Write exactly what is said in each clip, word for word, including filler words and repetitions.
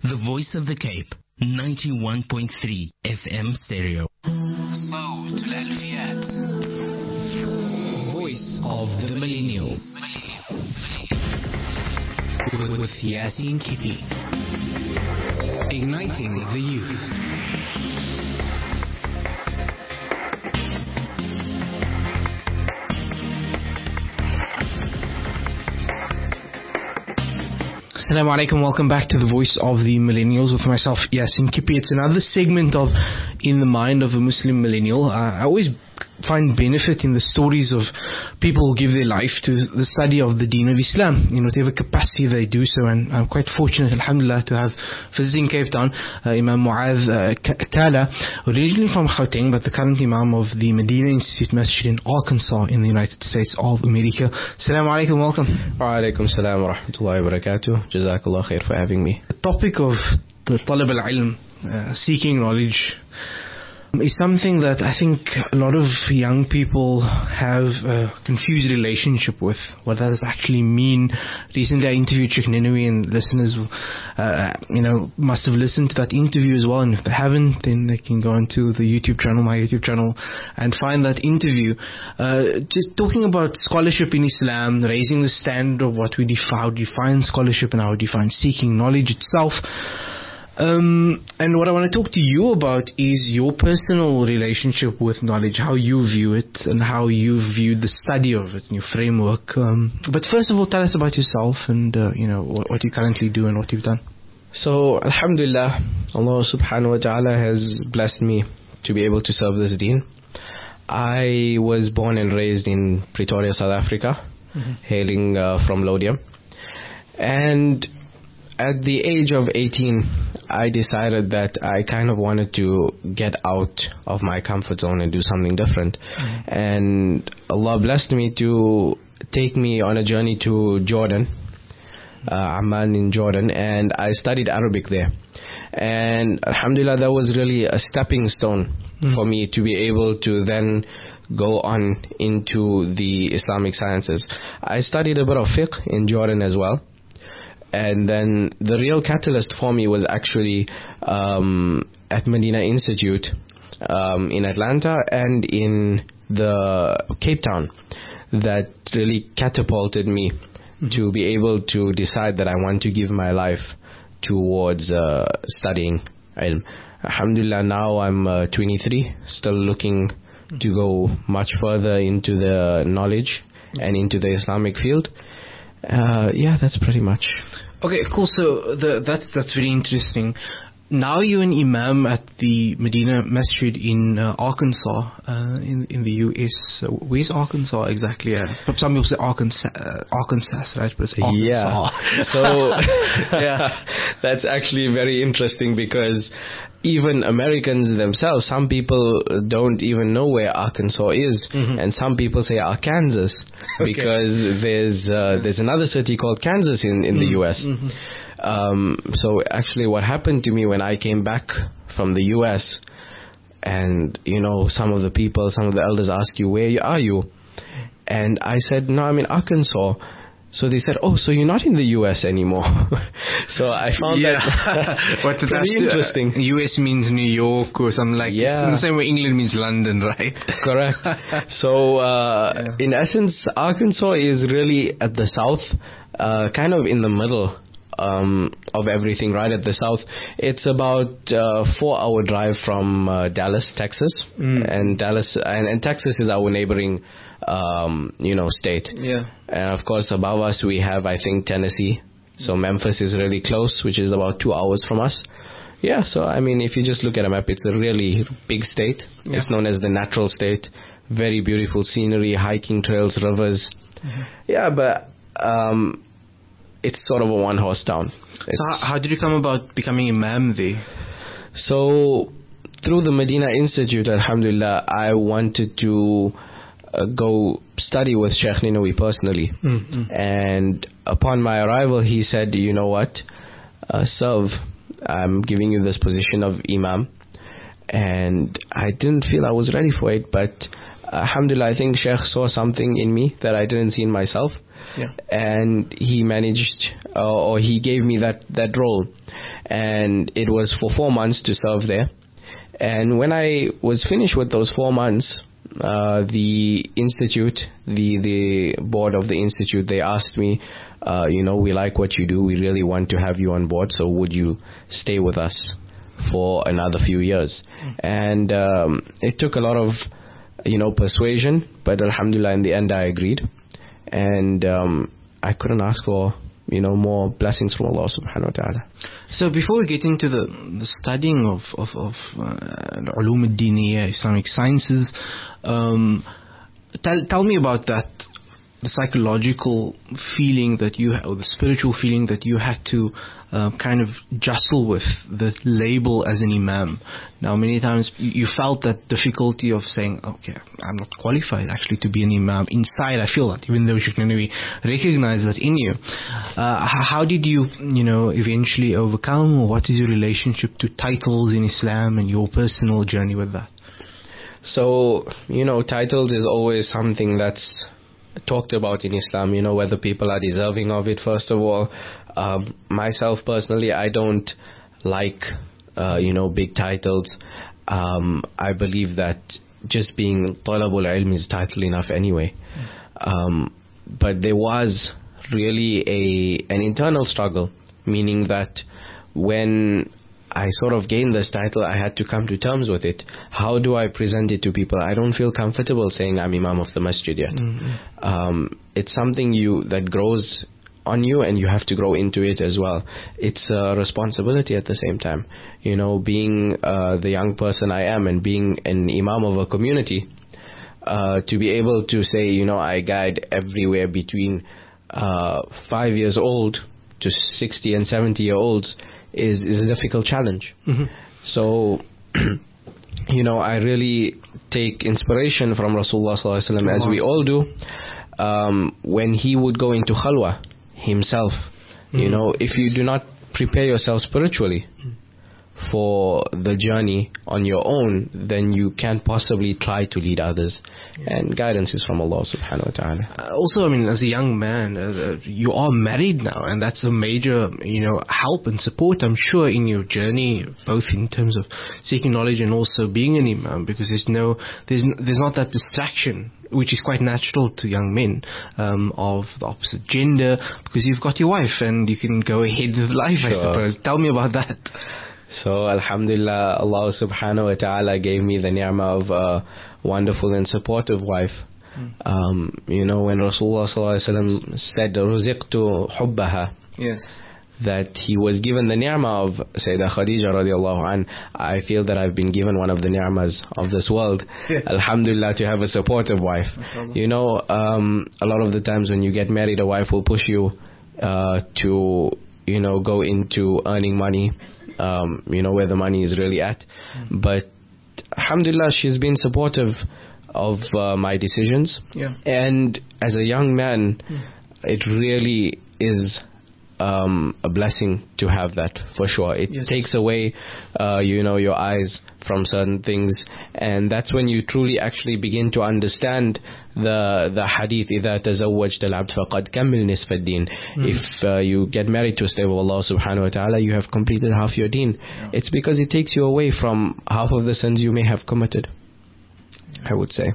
The Voice of the Cape, ninety-one point three F M stereo. صوت الألفيات. Voice of the Millennials. With Yasin Kippy. Igniting the youth. Assalamu alaikum, welcome back to the Voice of the Millennials with myself, Yasin Kippy. It's another segment of In the Mind of a Muslim Millennial. Uh, I always find benefit in the stories of people who give their life to the study of the Deen of Islam, in whatever capacity they do so. And I'm quite fortunate, alhamdulillah, to have visiting Cape Town, uh, Imam Mu'adh uh, Kala, originally from Gauteng, but the current Imam of the Medina Institute Masjid in Arkansas in the United States of America. Assalamu alaikum, welcome. Wa alaikum salam wa rahmatullahi wa barakatuh. Jazakallah khair for having me. The topic of the talab al-ilm, uh, seeking knowledge, is something that I think a lot of young people have a confused relationship with, what that does actually mean. Recently I interviewed Sheikh Ninoui, and listeners uh, you know, must have listened to that interview as well, and if they haven't, then they can go onto the YouTube channel, my YouTube channel, and find that interview. Uh, just talking about scholarship in Islam, raising the standard of what we define, how we define scholarship and how we define seeking knowledge itself. Um, and what I want to talk to you about is your personal relationship with knowledge, how you view it and how you view the study of it and your framework. Um, but first of all, tell us about yourself and uh, you know what, what you currently do and what you've done. So, alhamdulillah, Allah subhanahu wa ta'ala has blessed me to be able to serve this deen. I was born and raised in Pretoria, South Africa, mm-hmm. hailing uh, from Lodium. And at the age of eighteen, I decided that I kind of wanted to get out of my comfort zone and do something different. Mm-hmm. And Allah blessed me to take me on a journey to Jordan, uh, Amman in Jordan, and I studied Arabic there. And alhamdulillah, that was really a stepping stone mm-hmm. for me to be able to then go on into the Islamic sciences. I studied a bit of fiqh in Jordan as well. And then the real catalyst for me was actually um, at Medina Institute um, in Atlanta and in the Cape Town, that really catapulted me mm-hmm. to be able to decide that I want to give my life towards uh, studying ilm. Alhamdulillah, now I'm uh, twenty-three, still looking mm-hmm. to go much further into the knowledge mm-hmm. and into the Islamic field. Uh, yeah, that's pretty much. Okay, cool. So the, that's that's very interesting. Now you're an imam at the Medina Masjid in uh, Arkansas, uh, in in the U S. So where's Arkansas exactly? Uh, some people say Arkansas, uh, Arkansas, right? But it's Arkansas. Yeah. So yeah, that's actually very interesting because even Americans themselves, some people don't even know where Arkansas is, mm-hmm. and some people say Arkansas okay. because there's uh, there's another city called Kansas in, in mm-hmm. the U S. Mm-hmm. Um, so actually what happened to me when I came back from the U S, and you know, some of the people, some of the elders ask you, where are you? And I said, no, I'm in Arkansas. So they said, oh, so you're not in the U S anymore. So I found yeah. that what pretty interesting. Uh, U S means New York or something like that. Yeah. It's in the same way England means London, right? Correct. So uh, yeah. in essence, Arkansas is really at the south, uh, kind of in the middle um, of everything, right at the south. It's about uh, four hour drive from uh, Dallas, Texas. Mm. And Dallas and, and Texas is our neighboring um, you know, state. Yeah. And of course above us we have, I think, Tennessee. So Memphis is really close, which is about two hours from us. Yeah, so I mean, if you just look at a map, it's a really big state. Yeah. It's known as the natural state. Very beautiful scenery, hiking trails, rivers. Mm-hmm. Yeah, but um, it's sort of a one-horse town. It's so how, how did you come about becoming imam there? So through the Medina Institute, alhamdulillah, I wanted to uh, go study with Sheikh Ninoui personally. Mm-hmm. And upon my arrival, he said, you know what, uh, serve, I'm giving you this position of imam. And I didn't feel I was ready for it, but alhamdulillah, I think Sheikh saw something in me that I didn't see in myself. Yeah. And he managed, uh, or he gave me that, that role. and it was for four months to serve there. And when I was finished with those four months, uh, the institute, the the board of the institute, they asked me, uh, you know, we like what you do, we really want to have you on board, so would you stay with us for another few years? And um, it took a lot of, you know, persuasion, but alhamdulillah, in the end I agreed. And um, I couldn't ask for, you know, more blessings from Allah subhanahu wa ta'ala. So before we get into the, the studying of, of, of uh, ulum al-diniyya, Islamic sciences, um, tell, tell me about that, the psychological feeling that you, or the spiritual feeling that you had to uh, kind of jostle with the label as an imam. Now, many times you, you felt that difficulty of saying, okay, I'm not qualified actually to be an imam. Inside, I feel that, even though you can maybe recognize that in you. Uh, how did you, you know, eventually overcome, or what is your relationship to titles in Islam and your personal journey with that? So, you know, titles is always something that's talked about in Islam, you know, whether people are deserving of it. First of all, um, myself personally, I don't like, uh, you know, big titles. Um, I believe that just being talabul ilm is title enough anyway. Um, but there was really a an internal struggle, meaning that when I sort of gained this title, I had to come to terms with it. How do I present it to people? I don't feel comfortable saying I'm Imam of the Masjid yet. Mm-hmm. Um, it's something you that grows on you, and you have to grow into it as well. It's a responsibility at the same time. You know, being uh, the young person I am, and being an Imam of a community, uh, to be able to say, you know, I guide everywhere between uh, five years old to sixty and seventy year olds, is, is a difficult challenge. Mm-hmm. So, you know, I really take inspiration from Rasulullah sallallahu alaihi wasallam, as we all do, um, when he would go into khalwa himself. Mm-hmm. You know, if you do not prepare yourself spiritually for the journey on your own, then you can't possibly try to lead others. Yeah. And guidance is from Allah subhanahu wa ta'ala. Uh, also, I mean, as a young man, uh, you are married now, and that's a major, you know, help and support, I'm sure, in your journey, both in terms of seeking knowledge and also being an imam, because there's no, there's, there's not that distraction, which is quite natural to young men, um, of the opposite gender, because you've got your wife and you can go ahead with life, sure. I suppose. Tell me about that. So, alhamdulillah, Allah subhanahu wa ta'ala gave me the ni'mah of a wonderful and supportive wife. Mm. Um, you know, when Rasulullah sallallahu alaihi wasallam said, "Ruziqtu hubbaha," yes, that he was given the ni'mah of Sayyidah Khadija radiallahu an, I feel that I've been given one of the ni'mahs of this world. Yeah. Alhamdulillah, to have a supportive wife. You know, um, a lot of the times when you get married, a wife will push you uh, to, you know, go into earning money. Um, you know, where the money is really at. Mm. But alhamdulillah, she's been supportive of uh, my decisions. Yeah. And as a young man, mm. it really is um, a blessing to have that, for sure. It yes. takes away, uh, you know, your eyes from certain things, and that's when you truly actually begin to understand the the hadith, إِذَا تَزَوَّجْتَ الْعَبْدَ فَقَدْ كَمِّلْ نِصْفَ الدِّينِ. If uh, you get married to a slave of Allah subhanahu wa ta'ala, you have completed half your deen. Yeah. It's because it takes you away from half of the sins you may have committed, I would say.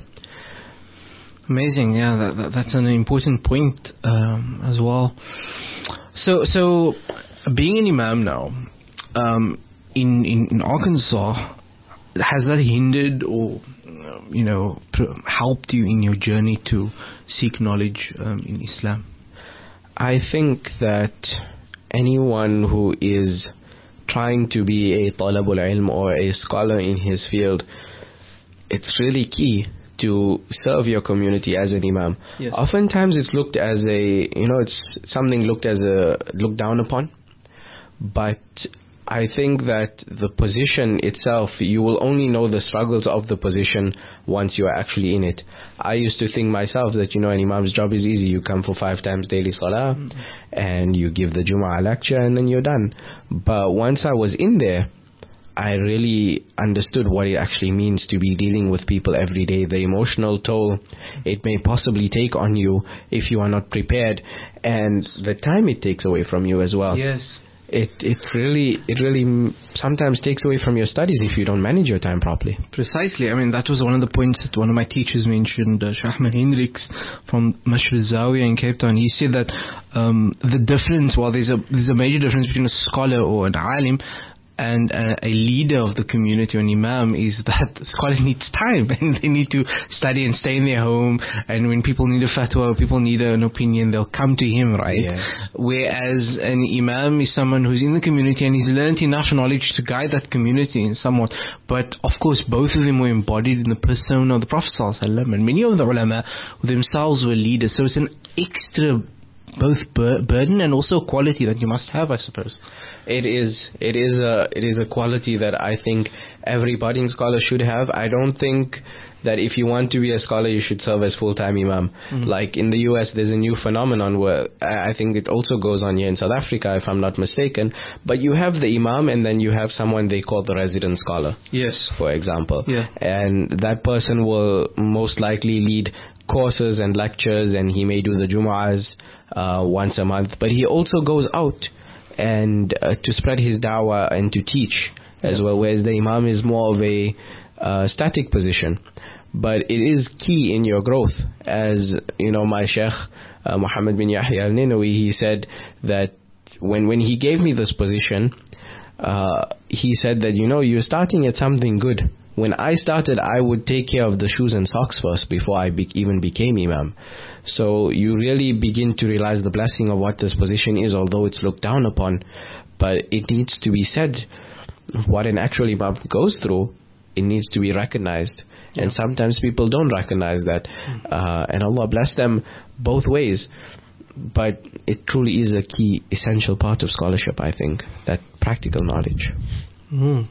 Amazing, yeah, that, that, that's an important point um, as well. So, so being an imam now, um, in, in, in Arkansas, has that hindered or, you know, helped you in your journey to seek knowledge um, in Islam? I think that anyone who is trying to be a talabul ilm or a scholar in his field, it's really key to serve your community as an imam. Yes. Oftentimes it's looked as a, you know, it's something looked as a, looked down upon. But I think that the position itself, you will only know the struggles of the position once you are actually in it. I used to think myself that, you know, an imam's job is easy. You come for five times daily salah, mm-hmm. and you give the Jumu'ah lecture, and then you're done. But once I was in there, I really understood what it actually means to be dealing with people every day, the emotional toll it may possibly take on you if you are not prepared, and the time it takes away from you as well. Yes. it it really it really m- sometimes takes away from your studies if you don't manage your time properly. Precisely. I mean, that was one of the points that one of my teachers mentioned, uh, Sheikh Ahmed Hendricks from Mashr Zawiya in Cape Town. He said that um, the difference, well, there's a there's a major difference between a scholar or an alim and a, a leader of the community or an imam, is that the scholar needs time and they need to study and stay in their home, and when people need a fatwa or people need an opinion, they'll come to him, right? Yes. Whereas an imam is someone who's in the community and he's learned enough knowledge to guide that community in somewhat. But of course both of them were embodied in the persona of the Prophet ﷺ, and many of the ulama themselves were leaders, so it's an extra both bur- burden and also quality that you must have, I suppose. It is. It is a. It is a quality that I think every budding scholar should have. I don't think that if you want to be a scholar, you should serve as full-time imam. Mm-hmm. Like in the U S, there's a new phenomenon where I think it also goes on here in South Africa, if I'm not mistaken. But you have the imam, and then you have someone they call the resident scholar. Yes. For example. Yeah. And that person will most likely lead courses and lectures, and he may do the Jumu'ahs uh, once a month. But he also goes out and uh, to spread his da'wah and to teach as yeah. well, whereas the imam is more of a uh, static position. But it is key in your growth. As you know, my Sheikh uh, Muhammad bin Yahya al-Ninawi, he said that when, when he gave me this position, uh, he said that, you know, you're starting at something good. When I started, I would take care of the shoes and socks first before I be- even became imam. So you really begin to realize the blessing of what this position is, although it's looked down upon. But it needs to be said, what an actual imam goes through, it needs to be recognized. Yeah. And sometimes people don't recognize that. Uh, and Allah bless them both ways. But it truly is a key, essential part of scholarship, I think, that practical knowledge. Mm.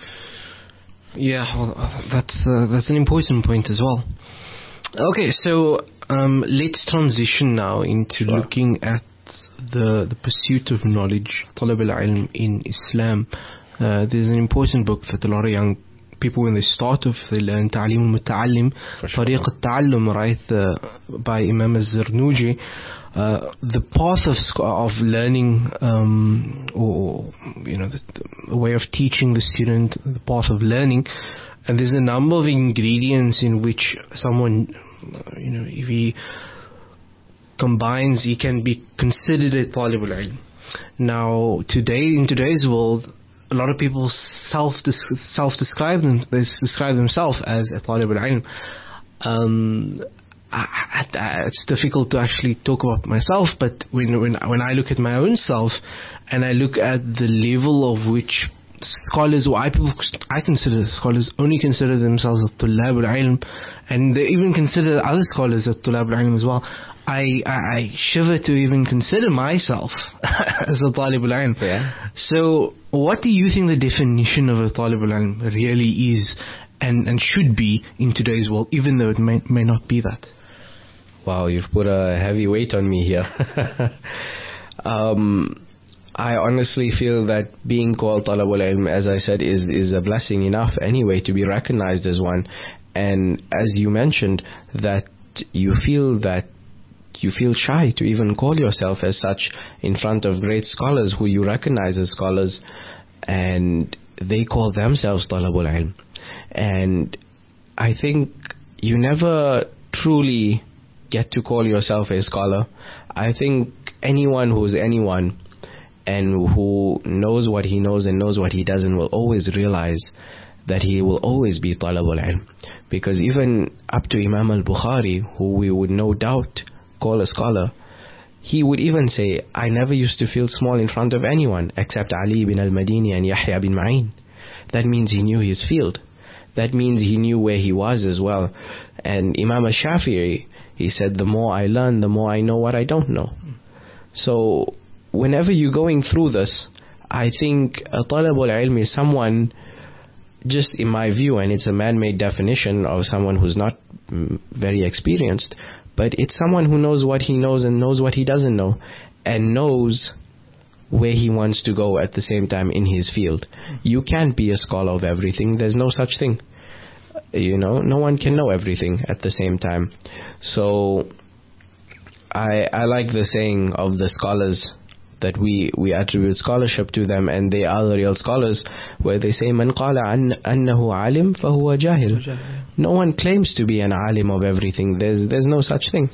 Yeah, well, that's uh, that's an important point as well. Okay, so um, let's transition now into sure. looking at the the pursuit of knowledge, talab al-ilm in Islam. Uh, there's an important book that a lot of young people, when they start off, they learn Ta'lim al-Muta'allim, Tariq al-Ta'allum, right, the, by Imam al-Zarnuji. Uh, the path of of learning, um, or you know, the, the way of teaching the student, the path of learning, and there's a number of ingredients in which someone, you know, if he combines, he can be considered a talib al-ilm. Now, today, in today's world, a lot of people self self describe them they describe themselves as a talib al-ilm. Um, I, I, it's difficult to actually talk about myself, but when when when I look at my own self and I look at the level of which scholars, or I people I consider scholars only consider themselves as tulab al-ilm, and they even consider other scholars as tulab al-ilm as well, I, I, I shiver to even consider myself as a talib al-ilm. Yeah. So what do you think the definition of a talib al-ilm really is and, and should be in today's world, even though it may, may not be that? Wow, you've put a heavy weight on me here. um, I honestly feel that being called talab al-ilm, as I said, is, is a blessing enough anyway to be recognized as one. And as you mentioned, that you feel that you feel shy to even call yourself as such in front of great scholars who you recognize as scholars, and they call themselves talab al-ilm. And I think you never truly get to call yourself a scholar. I think anyone who's anyone and who knows what he knows and knows what he doesn't will always realize that he will always be talab al-ilm. Because even up to Imam al-Bukhari, who we would no doubt call a scholar, he would even say, I never used to feel small in front of anyone except Ali bin al-Madini and Yahya bin Ma'in. That means he knew his field. That means he knew where he was as well. And Imam al-Shafi'i, he said, the more I learn, the more I know what I don't know. So whenever you're going through this, I think a talab al-ilm is someone, just in my view, and it's a man-made definition of someone who's not mm, very experienced, but it's someone who knows what he knows and knows what he doesn't know, and knows where he wants to go at the same time in his field. You can't be a scholar of everything. There's no such thing. You know, no one can know everything at the same time. So I I like the saying of the scholars that we, we attribute scholarship to them, and they are the real scholars, where they say, "Man qala an, annahu alim fahuwa jahil." No one claims to be an alim of everything. There's there's no such thing.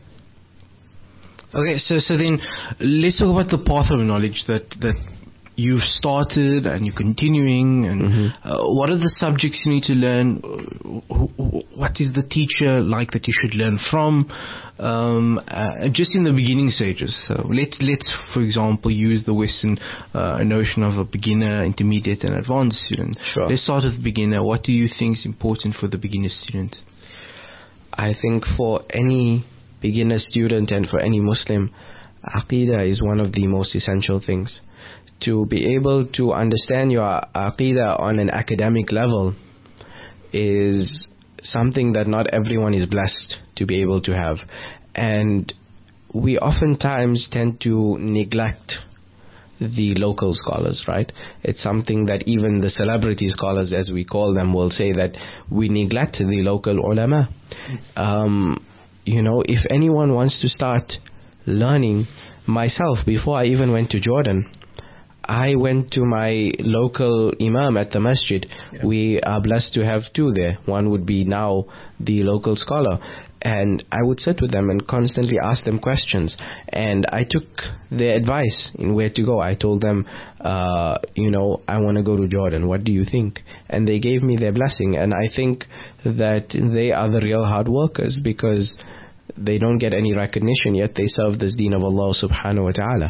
Okay, so so then let's talk about the path of knowledge that that you've started and you're continuing, and Mm-hmm. uh, what are the subjects you need to learn? What is the teacher like that you should learn from? Um, uh, just in the beginning stages. So let's let's for example use the Western uh, notion of a beginner, intermediate, and advanced student. Sure. Let's start with beginner. What do you think is important for the beginner student? I think for any beginner student and for any Muslim, Aqidah is one of the most essential things. To be able to understand your Aqidah on an academic level is something that not everyone is blessed to be able to have. And we oftentimes tend to neglect the local scholars, right? It's something that even the celebrity scholars, as we call them, will say that we neglect the local ulama. Um, you know, if anyone wants to start learning, myself, before I even went to Jordan, I went to my local imam at the masjid. Yeah. We are blessed to have two there. One would be now the local scholar. And I would sit with them and constantly ask them questions. And I took their advice in where to go. I told them, uh, you know, I want to go to Jordan. What do you think? And they gave me their blessing. And I think that they are the real hard workers, because they don't get any recognition, yet they serve this deen of Allah subhanahu wa ta'ala.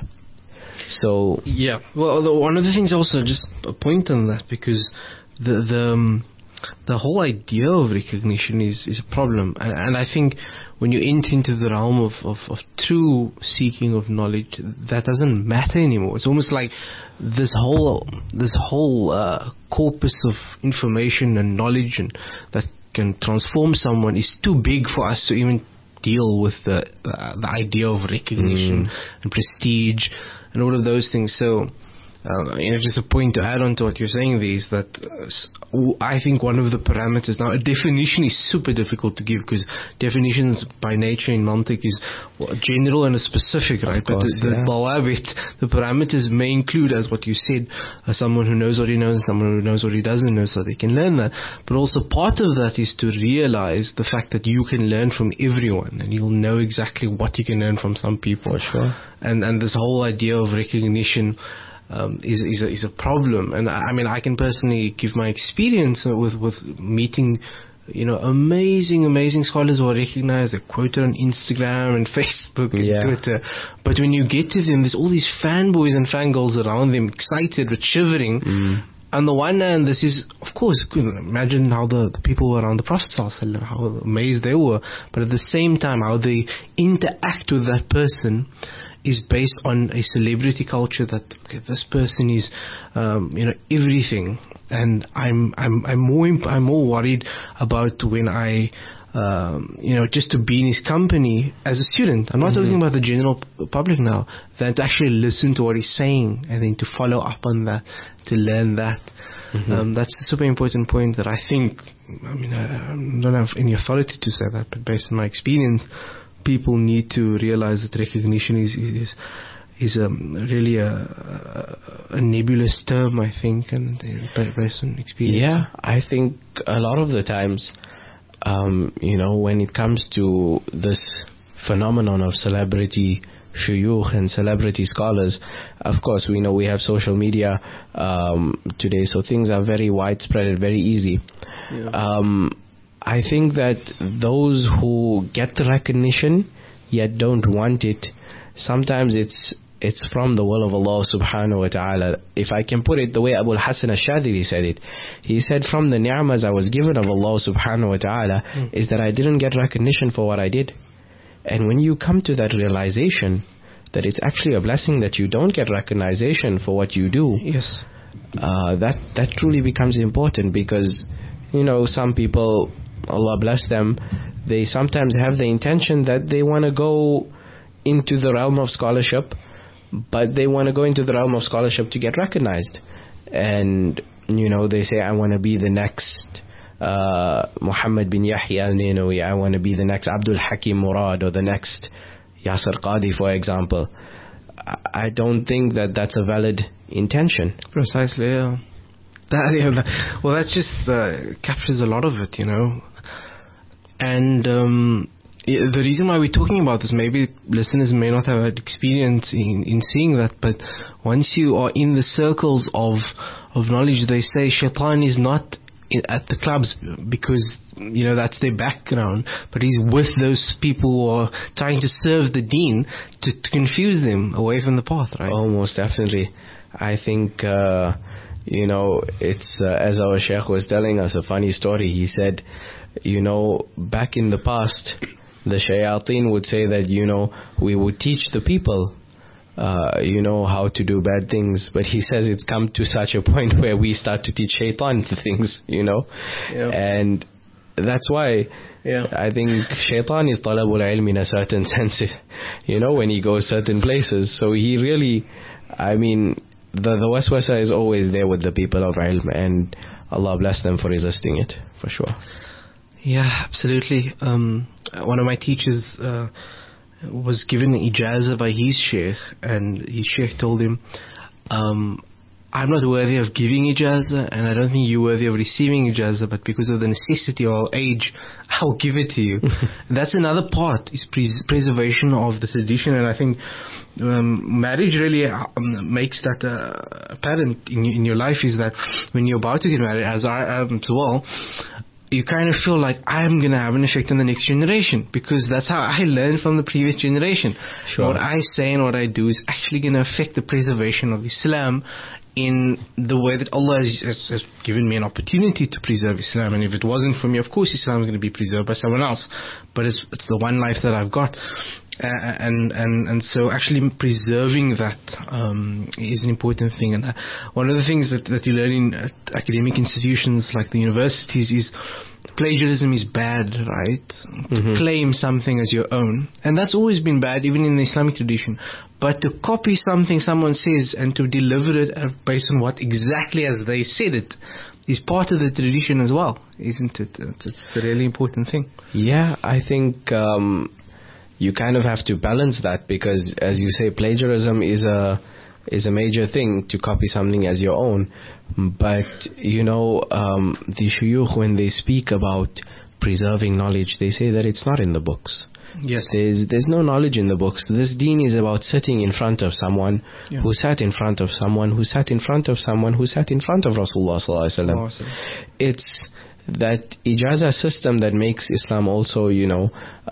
So yeah, well, the, one of the things also, just a point on that, because the the um, the whole idea of recognition is is a problem, and, and I think when you enter into the realm of, of, of true seeking of knowledge, that doesn't matter anymore. It's almost like this whole this whole uh, corpus of information and knowledge and that can transform someone is too big for us to even deal with the uh, the idea of recognition mm. and prestige and all of those things. So, uh, you know, just a point to add on to what you're saying there is that uh, I think one of the parameters, now a definition is super difficult to give, because definitions by nature in Mantiq is general and a specific, right? Course, but the, yeah. the Dawabit, the parameters may include, as what you said, uh, someone who knows what he knows and someone who knows what he doesn't know, so they can learn that. But also part of that is to realize the fact that you can learn from everyone, and you'll know exactly what you can learn from some people. For sure. And and this whole idea of recognition um, is is a, is a problem. And I, I mean, I can personally give my experience with with meeting, you know, amazing, amazing scholars who are recognized. They're quoted on Instagram and Facebook and yeah. Twitter. But when you get to them, there's all these fanboys and fangirls around them, excited but shivering. Mm. On the one hand, this is, of course, good. Imagine how the, the people were around the Prophet ﷺ, how amazed they were. But at the same time, how they interact with that person is based on a celebrity culture that, okay, this person is, um, you know, everything. And I'm, I'm, I'm more, imp- I'm more worried about when I, um, you know, just to be in his company as a student. I'm not mm-hmm. talking about the general p- public now. Than to actually listen to what he's saying and then to follow up on that, to learn that. Mm-hmm. Um, that's a super important point that I think, I mean, I, I don't have any authority to say that, but based on my experience, people need to realize that recognition is is is um, really a, a, a nebulous term, I think, and uh, based on experience. Yeah, I think a lot of the times, um, you know, when it comes to this phenomenon of celebrity shuyukh and celebrity scholars, of course, we know we have social media um, today, so things are very widespread and very easy. Yeah. Um, I think that those who get the recognition yet don't want it, sometimes it's it's from the will of Allah subhanahu wa ta'ala. If I can put it the way Abu al-Hasan al-Shadili said it, he said, from the ni'mas I was given of Allah subhanahu wa ta'ala mm. is that I didn't get recognition for what I did. And when you come to that realization that it's actually a blessing that you don't get recognition for what you do, yes, uh, that that truly becomes important, because, you know, some people, Allah bless them, they sometimes have the intention that they want to go into the realm of scholarship, but they want to go into the realm of scholarship to get recognized. And, you know, they say, I want to be the next uh, Muhammad bin Yahya al-Nainawi, I want to be the next Abdul Hakim Murad, or the next Yasir Qadi, for example. I don't think that that's a valid intention. Precisely, yeah. That, yeah that, well, that just uh, captures a lot of it, you know. And um, yeah, the reason why we're talking about this, maybe listeners may not have had experience in, in seeing that, but once you are in the circles of of knowledge, they say shaitan is not at the clubs because, you know, that's their background, but he's with those people who are trying to serve the deen to, to confuse them away from the path, right? Oh, most definitely. I think, uh, you know, it's uh, as our Sheikh was telling us a funny story. He said, you know, back in the past, the shayateen would say that, you know, we would teach the people Uh, you know, how to do bad things, but he says it's come to such a point where we start to teach shaitan the things, you know, yeah. and that's why yeah. I think shaitan is talabul ilm in a certain sense, you know, when he goes certain places. So he really, I mean, the, the waswasa is always there with the people of ilm, and Allah bless them for resisting it, for sure. Yeah, absolutely. Um, one of my teachers, uh, was given an ijazah by his sheikh, and his sheikh told him, um, I'm not worthy of giving ijazah, and I don't think you're worthy of receiving ijazah, but because of the necessity of our age, I'll give it to you. That's another part, is pres- preservation of the tradition, and I think um, marriage really um, makes that uh, apparent in, in your life, is that when you're about to get married, as I am as well, you kind of feel like I'm going to have an effect on the next generation, because that's how I learned from the previous generation. Sure. What I say and what I do is actually going to affect the preservation of Islam in the way that Allah has, has, has given me an opportunity to preserve Islam. And if it wasn't for me, of course Islam is going to be preserved by someone else. But it's, it's the one life that I've got. Uh, and, and, and so actually preserving that um, is an important thing. And uh, one of the things that, that you learn in uh, academic institutions like the universities is plagiarism is bad, right? Mm-hmm. To claim something as your own. And that's always been bad, even in the Islamic tradition. But to copy something someone says and to deliver it based on what exactly as they said it is part of the tradition as well, isn't it? It's a really important thing. Yeah, I think um, you kind of have to balance that, because as you say, plagiarism is a is a major thing, to copy something as your own. But you know, um, the shuyukh, when they speak about preserving knowledge, they say that it's not in the books. Yes. There's there's no knowledge in the books. This deen is about sitting in front of someone yeah. who sat in front of someone who sat in front of someone who sat in front of Rasulullah sallallahu alaihi wasallam. Awesome. It's that ijazah system that makes Islam also, you know,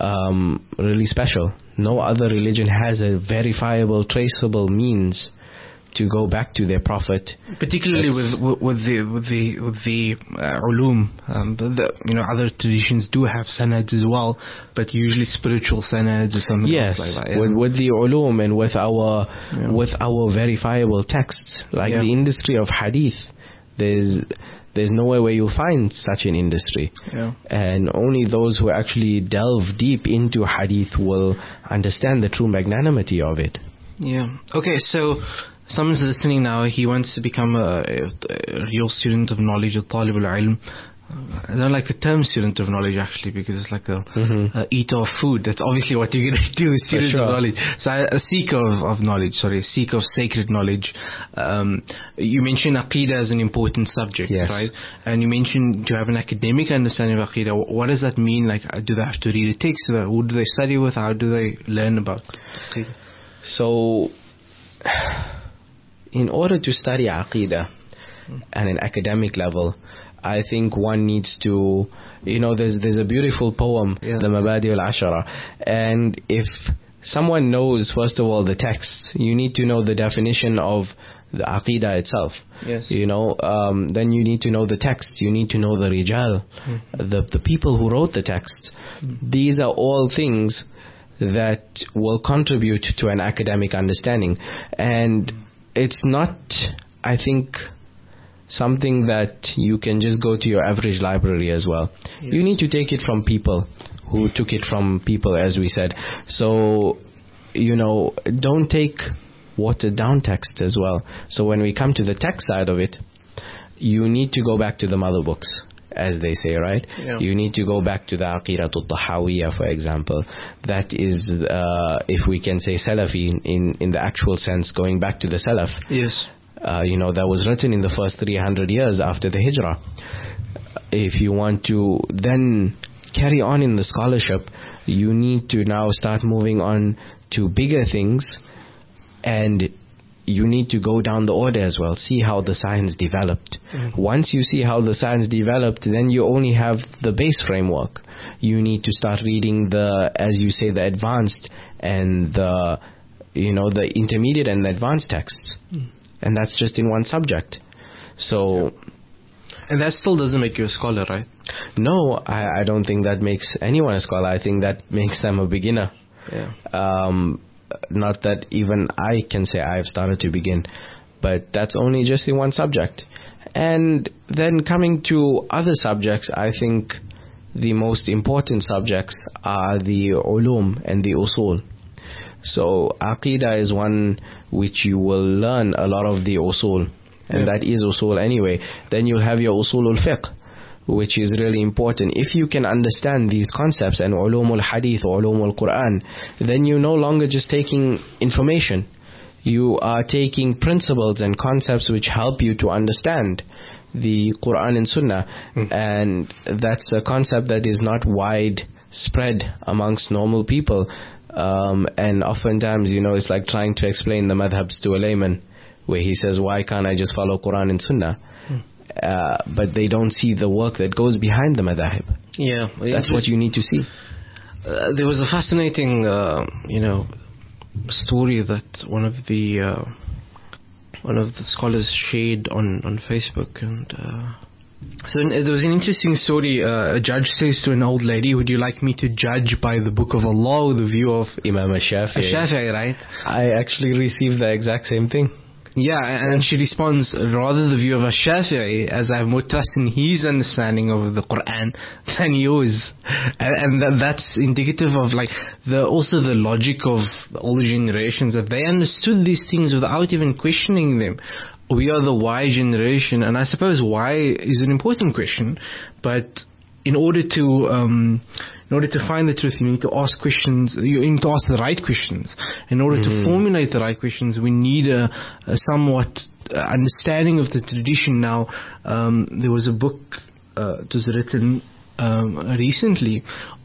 um, really special. No other religion has a verifiable, traceable means to go back to their prophet, particularly with, with with the with the with the uh, ulum. Um, the, the, you know, other traditions do have sanads as well, but usually spiritual sanads or something yes, else like that. Yeah. with, with the ulum and with our yeah. with our verifiable texts, like yeah. the industry of hadith. There's there's nowhere where you'll find such an industry, yeah. and only those who actually delve deep into hadith will understand the true magnanimity of it. Yeah. Okay, so someone's listening now, he wants to become a, a, a real student of knowledge, a talib al-ilm. I don't like the term student of knowledge, actually, because it's like a, mm-hmm. a eater of food. That's obviously what you're going to do, student sure. of knowledge. So a seeker of, of knowledge, sorry, a seeker of sacred knowledge. Um, you mentioned Aqidah as an important subject, yes. right? And you mentioned to have an academic understanding of Aqidah. What does that mean? Like, do they have to read a text? Who do they study with? How do they learn about Aqidah? So, in order to study Aqidah at an academic level, I think one needs to, you know, there's there's a beautiful poem, yeah. the Mabadi al-Ashara, and if someone knows, first of all, the text, you need to know the definition of the Aqidah itself. Yes. You know, um, then you need to know the text, you need to know the Rijal, mm. the, the people who wrote the text. Mm. These are all things that will contribute to an academic understanding. And it's not, I think, something that you can just go to your average library as well. Yes. You need to take it from people who took it from people, as we said. So, you know, don't take watered down text as well. So when we come to the text side of it, you need to go back to the mother books as they say, right? Yeah. You need to go back to the Aqidatul Tahawiyya, for example. That is, uh, if we can say Salafi in, in the actual sense, going back to the Salaf. Yes. Uh, you know, that was written in the first three hundred years after the Hijrah. If you want to then carry on in the scholarship, you need to now start moving on to bigger things, and you need to go down the order as well, see how the science developed. Mm-hmm. Once you see how the science developed, then you only have the base framework. You need to start reading the, as you say, the advanced and the, you know, the intermediate and the advanced texts. Mm. And that's just in one subject. So... Yeah. And that still doesn't make you a scholar, right? No, I, I don't think that makes anyone a scholar. I think that makes them a beginner. Yeah. Um, not that even I can say I've started to begin, but that's only just in one subject. And then coming to other subjects, I think the most important subjects are the ulum and the usul. So Aqidah is one which you will learn a lot of the usul. And yeah. that is usul anyway. Then you'll have your usulul fiqh, which is really important. If you can understand these concepts and ulumul hadith or ulumul Quran, then you're no longer just taking information. You are taking principles and concepts which help you to understand the Quran and Sunnah. Mm. And that's a concept that is not widespread amongst normal people. Um, and oftentimes, you know, it's like trying to explain the madhabs to a layman, where he says, why can't I just follow Quran and Sunnah? Hmm. Uh, but they don't see the work that goes behind the madhab. Yeah. That's what you need to see. Uh, there was a fascinating, uh, you know, story that one of the uh, one of the scholars shared on, on Facebook. And uh, so there was an interesting story. Uh, a judge says to an old lady, would you like me to judge by the book of Allah or the view of Imam al-Shafi'i? Al-Shafi'i, right? I actually received the exact same thing. Yeah, and she responds, rather the view of Ash-Shafi'i, as I have more trust in his understanding of the Quran than yours. And, and that, that's indicative of like the also the logic of the older generations, that they understood these things without even questioning them. We are the Y generation, and I suppose why is an important question, but in order to um, in order to find the truth, you need to ask questions. You need to ask the right questions. In order mm-hmm. to formulate the right questions, we need a, a somewhat uh, understanding of the tradition. Now, um, there was a book uh, that was written um, recently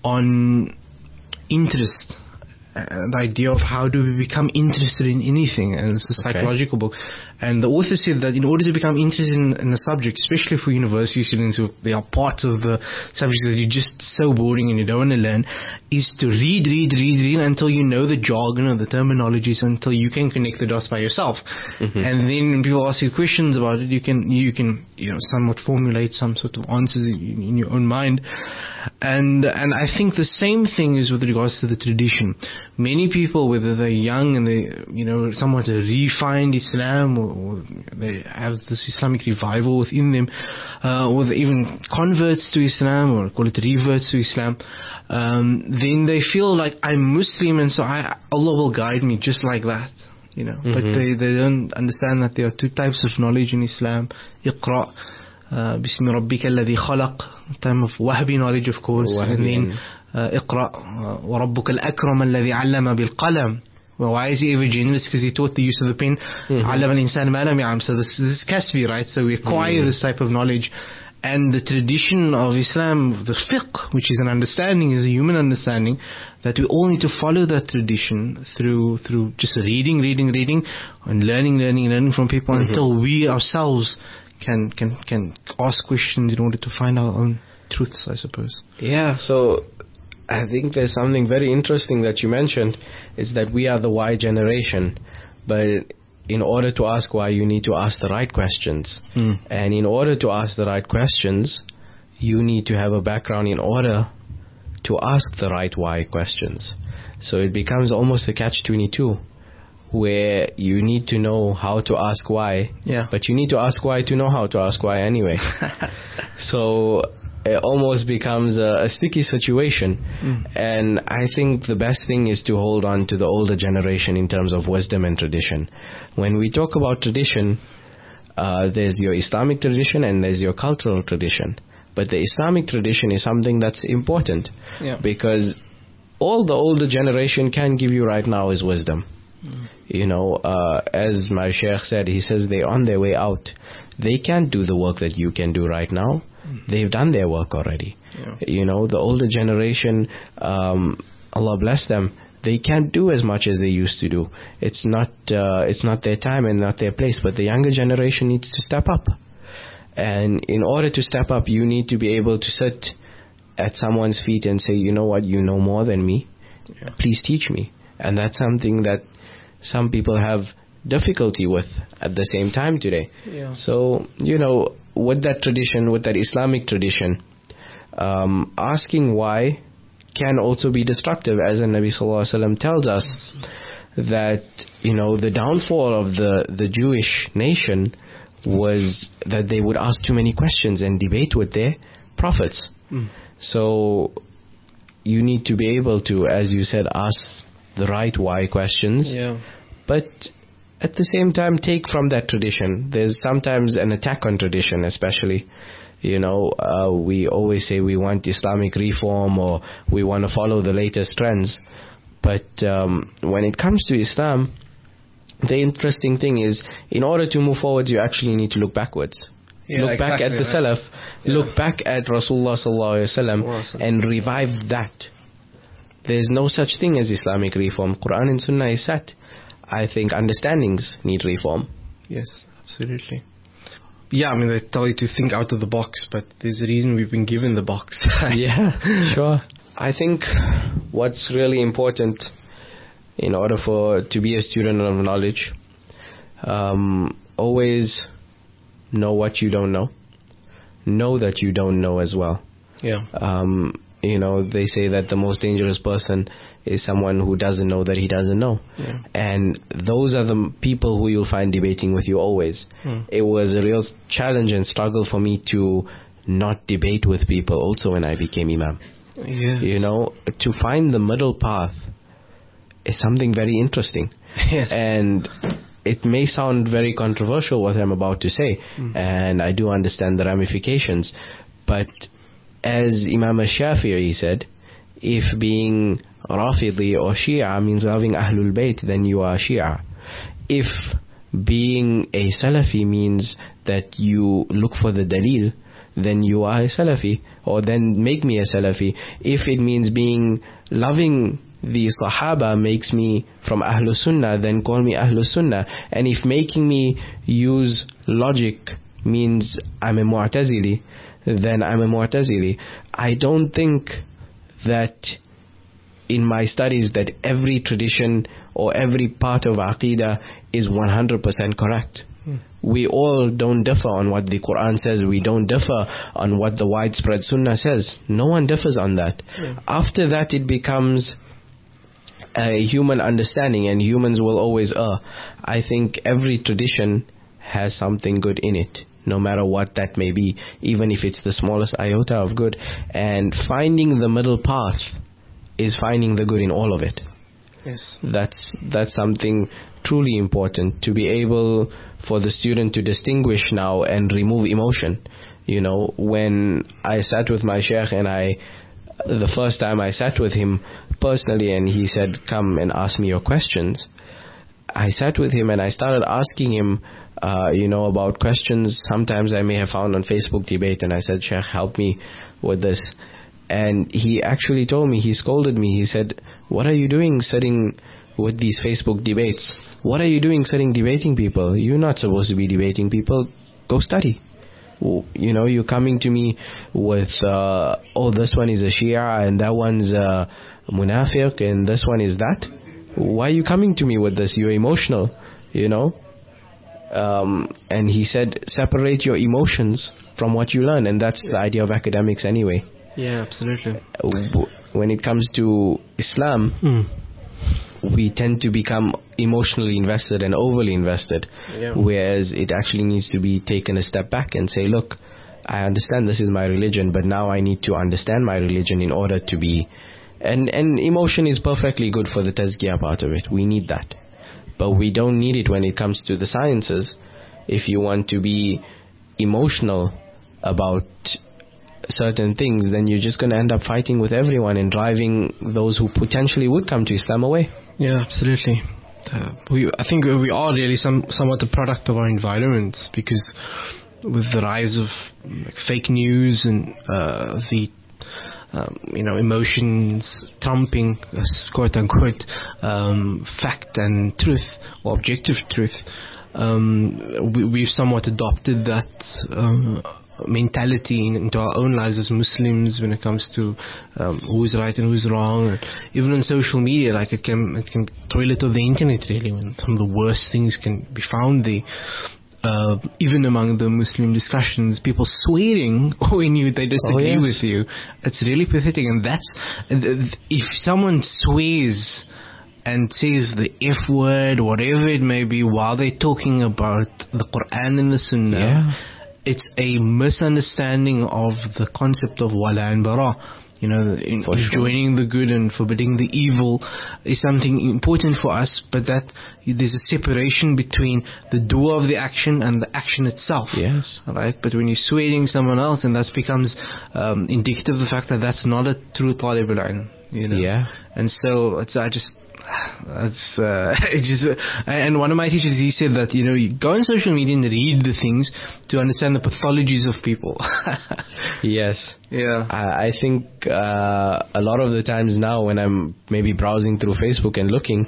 on interest. Uh, the idea of how do we become interested in anything, and it's a psychological okay. book. And the author said that in order to become interested in, in a subject, especially for university students who they are parts of the subjects that you're just so boring and you don't want to learn, is to read, read, read, read until you know the jargon or the terminologies, until you can connect the dots by yourself. Mm-hmm. And then when people ask you questions about it, you can you can you know somewhat formulate some sort of answers in, in your own mind. And and I think the same thing is with regards to the tradition. Many people, whether they're young and they, you know, somewhat refined Islam, or, or they have this Islamic revival within them, uh, or even converts to Islam, or call it reverts to Islam, um, then they feel like I'm Muslim, and so I, Allah will guide me just like that, you know. Mm-hmm. But they, they don't understand that there are two types of knowledge in Islam. Iqra. Uh, Bismi Rabbika alladhi khalaq, time of Wahhabi knowledge, of course, Wahhabi. And then uh, Iqra uh, wa Rabbuka al-akram alladhi allama bil-qalam. Well, why is he ever generous? Because he taught the use of the pen. Allama al-insan ma lam ya'lam. So this, this is kasbi, right? So we acquire mm-hmm. this type of knowledge. And the tradition of Islam, the fiqh, which is an understanding, is a human understanding, that we all need to follow that tradition through through just reading, reading, reading, and learning, learning, learning from people mm-hmm. until we ourselves can can can ask questions in order to find our own truths, I suppose. Yeah, so I think there's something very interesting that you mentioned, is that we are the Y generation, but in order to ask why, you need to ask the right questions. Mm. And in order to ask the right questions, you need to have a background in order to ask the right why questions. So it becomes almost a catch twenty-two, where you need to know how to ask why, yeah. but you need to ask why to know how to ask why anyway. So it almost becomes a, a sticky situation. Mm. And I think the best thing is to hold on to the older generation in terms of wisdom and tradition. When we talk about tradition, uh, there's your Islamic tradition and there's your cultural tradition. But the Islamic tradition is something that's important, Yeah. because all the older generation can give you right now is wisdom. Mm. You know, uh, as my sheikh said, he says they're on their way out. They can't do the work that you can do right now. They've done their work already. Yeah. You know, the older generation, um, Allah bless them, they can't do as much as they used to do. It's not, uh, it's not their time and not their place, but the younger generation needs to step up. And in order to step up, you need to be able to sit at someone's feet and say, you know what, you know more than me. Yeah. Please teach me. And that's something that some people have difficulty with at the same time today. Yeah. So, you know, with that tradition, with that Islamic tradition, um, asking why can also be destructive, as the Nabi Sallallahu Alaihi Wasallam tells us that, you know, the downfall of the, the Jewish nation was that they would ask too many questions and debate with their prophets. Mm. So you need to be able to, as you said, ask the right why questions, Yeah. but at the same time take from that tradition. There's sometimes an attack on tradition, especially. You know, uh, we always say we want Islamic reform or we want to follow the latest trends. But um, when it comes to Islam, the interesting thing is, in order to move forward, you actually need to look backwards. Yeah, look exactly, back at the right? Salaf, look back at Rasulullah Sallallahu Alaihi Wasallam Awesome. and revive that. There's no such thing as Islamic reform. Quran and Sunnah is set. I think understandings need reform. Yes, absolutely. Yeah, I mean, they tell you to think out of the box, but there's a reason we've been given the box. Yeah, sure. I think what's really important in order for to be a student of knowledge, um, always know what you don't know. Know that you don't know as well. Yeah. Um, you know, they say that the most dangerous person is someone who doesn't know that he doesn't know. Yeah. And those are the people who you'll find debating with you always. Hmm. It was a real challenge and struggle for me to not debate with people also when I became Imam. Yes. You know, to find the middle path is something very interesting. Yes. And it may sound very controversial what I'm about to say, Mm. and I do understand the ramifications, but as Imam al-Shafi'i said, if being Rafidi or Shia means loving Ahlul Bayt, then you are Shia. If being a Salafi means that you look for the dalil, then you are a Salafi, or then make me a Salafi. If it means being loving the Sahaba makes me from Ahlul Sunnah, then call me Ahlul Sunnah. And if making me use logic means I'm a Mu'tazili, then I'm a Mu'tazili. I don't think that in my studies that every tradition or every part of Aqidah is one hundred percent correct. Hmm. We all don't differ on what the Quran says. We don't differ on what the widespread Sunnah says. No one differs on that. Yeah. After that, it becomes a human understanding, and humans will always err. I think every tradition has something good in it, no matter what that may be, even if it's the smallest iota of good. And finding the middle path is finding the good in all of it. Yes. That's that's something truly important, to be able for the student to distinguish now and remove emotion. You know, when I sat with my sheikh and I, the first time I sat with him personally and he said, come and ask me your questions, I sat with him and I started asking him, uh, you know, about questions sometimes I may have found on Facebook debate, and I said, Sheikh, help me with this. And he actually told me, he scolded me, he said, what are you doing sitting with these Facebook debates? What are you doing sitting debating people? You're not supposed to be debating people. Go study. You know, you're coming to me with, uh, oh, this one is a Shia and that one's a Munafiq and this one is that. Why are you coming to me with this? You're emotional, you know. Um, and he said, separate your emotions from what you learn, and that's the idea of academics anyway. Yeah, absolutely. When it comes to Islam, Mm. we tend to become emotionally invested and overly invested, Yeah. whereas it actually needs to be taken a step back and say, look, I understand this is my religion, but now I need to understand my religion in order to be... And, and emotion is perfectly good for the tazkiyah part of it. We need that. But we don't need it when it comes to the sciences. If you want to be emotional about certain things, then you're just going to end up fighting with everyone and driving those who potentially would come to Islam away. Yeah, absolutely. Uh, we, I think we are really some, somewhat a product of our environment, because with the rise of like, fake news and uh, the um, you know emotions trumping uh, quote unquote um, fact and truth or objective truth, um, we, we've somewhat adopted that um, mentality into our own lives as Muslims when it comes to um, who's right and who's wrong. And even on social media, like it can it can toilet of the internet really, when some of the worst things can be found there. Uh, even among the Muslim discussions, people swearing when you they disagree oh, yes. with you. It's really pathetic, and that's if someone swears and says the F word, whatever it may be, while they're talking about the Quran and the Sunnah. Yeah. It's a misunderstanding of the concept of wala and bara. You know, in, For sure. joining the good and forbidding the evil is something important for us, but that there's a separation between the doer of the action and the action itself. Yes. Right? But when you're swaying someone else, and that becomes um, indicative of the fact that that's not a true talib al-ilm. You know? Yeah. And so it's, I just... That's uh, it just, uh, and one of my teachers, he said that, you know, you go on social media and read the things to understand the pathologies of people. Yes. Yeah. I, I think uh, a lot of the times now when I'm maybe browsing through Facebook and looking,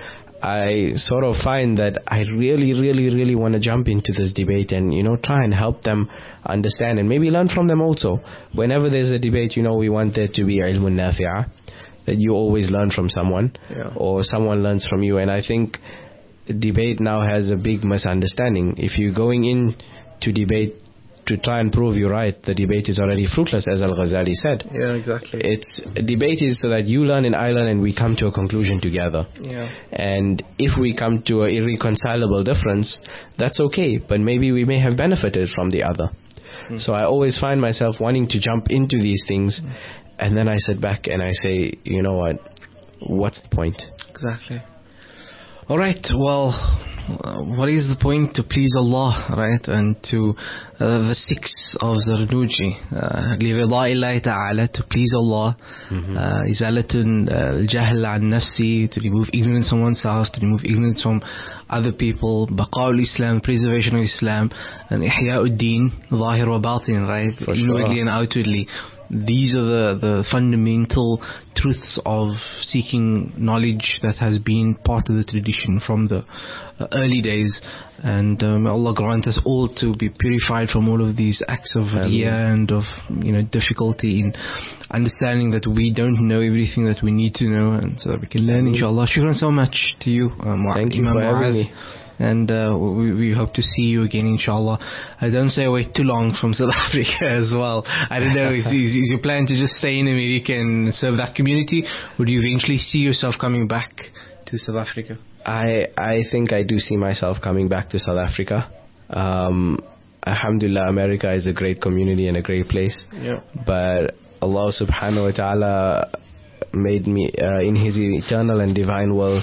I sort of find that I really, really, really want to jump into this debate and, you know, try and help them understand and maybe learn from them also. Whenever there's a debate, you know, we want there to be ilmun nafi'ah, that you always learn from someone, yeah. or someone learns from you. And I think debate now has a big misunderstanding. If you're going in to debate to try and prove you're right, the debate is already fruitless, as Al-Ghazali said. Yeah, exactly. It's debate is so that you learn and I learn and we come to a conclusion together. Yeah. And if we come to an irreconcilable difference, that's okay, but maybe we may have benefited from the other. Mm. So I always find myself wanting to jump into these things, mm. and then I sit back and I say, you know what, what's the point? Exactly. All right, well, uh, what is the point? To please Allah, right? And to uh, the six of Zarnuji, لِرِضَاءِ اللَّهِ تَعَالَى, to please Allah, إِزَالَةٌ الْجَهْلِ عَنْ نَفْسِ, to remove ignorance from oneself, to remove ignorance from other people, بَقَاءُ Islam, preservation of Islam, and إِحْيَاءُ الدِّينِ, ظَاهِرُ وَبَاطِنِ, right? For Inwardly sure. and outwardly. These are the, the fundamental truths of seeking knowledge that has been part of the tradition from the uh, early days. And uh, may Allah grant us all to be purified from all of these acts of riya and of, you know, difficulty in understanding that we don't know everything that we need to know, and so that we can learn, inshallah. Shukran so much to you, um, Thank you Imam for having Mu'adh. me. And uh, we, we hope to see you again, inshallah. I don't say wait too long from South Africa as well. I don't know, is, is, is your plan to just stay in America and serve that community, or do you eventually see yourself coming back to South Africa? I I think I do see myself coming back to South Africa. Um, Alhamdulillah, America is a great community and a great place. Yeah. But Allah subhanahu wa ta'ala made me, uh, in His eternal and divine will,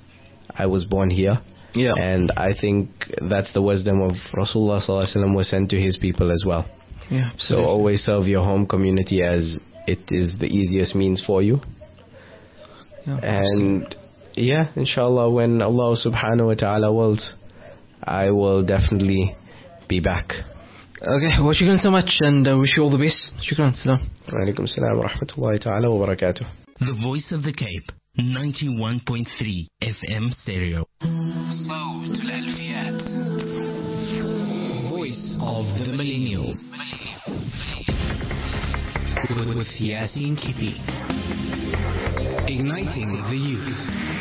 I was born here. Yeah. And I think that's the wisdom of Rasulullah sallallahu alaihi wasallam, was sent to his people as well. Yeah. So always serve your home community as it is the easiest means for you. Yeah, and yeah, inshallah, when Allah subhanahu wa ta'ala wills, I will definitely be back. Okay, well, shukran so much, and uh, wish you all the best. Shukran. Salam. Wa alaikum salam wa rahmatullahi ta'ala wa barakatuh. The Voice of the Cape, ninety-one point three F M stereo. صوت الألفيات. Voice of the Millennials. With Yasin Kipi. Igniting the youth.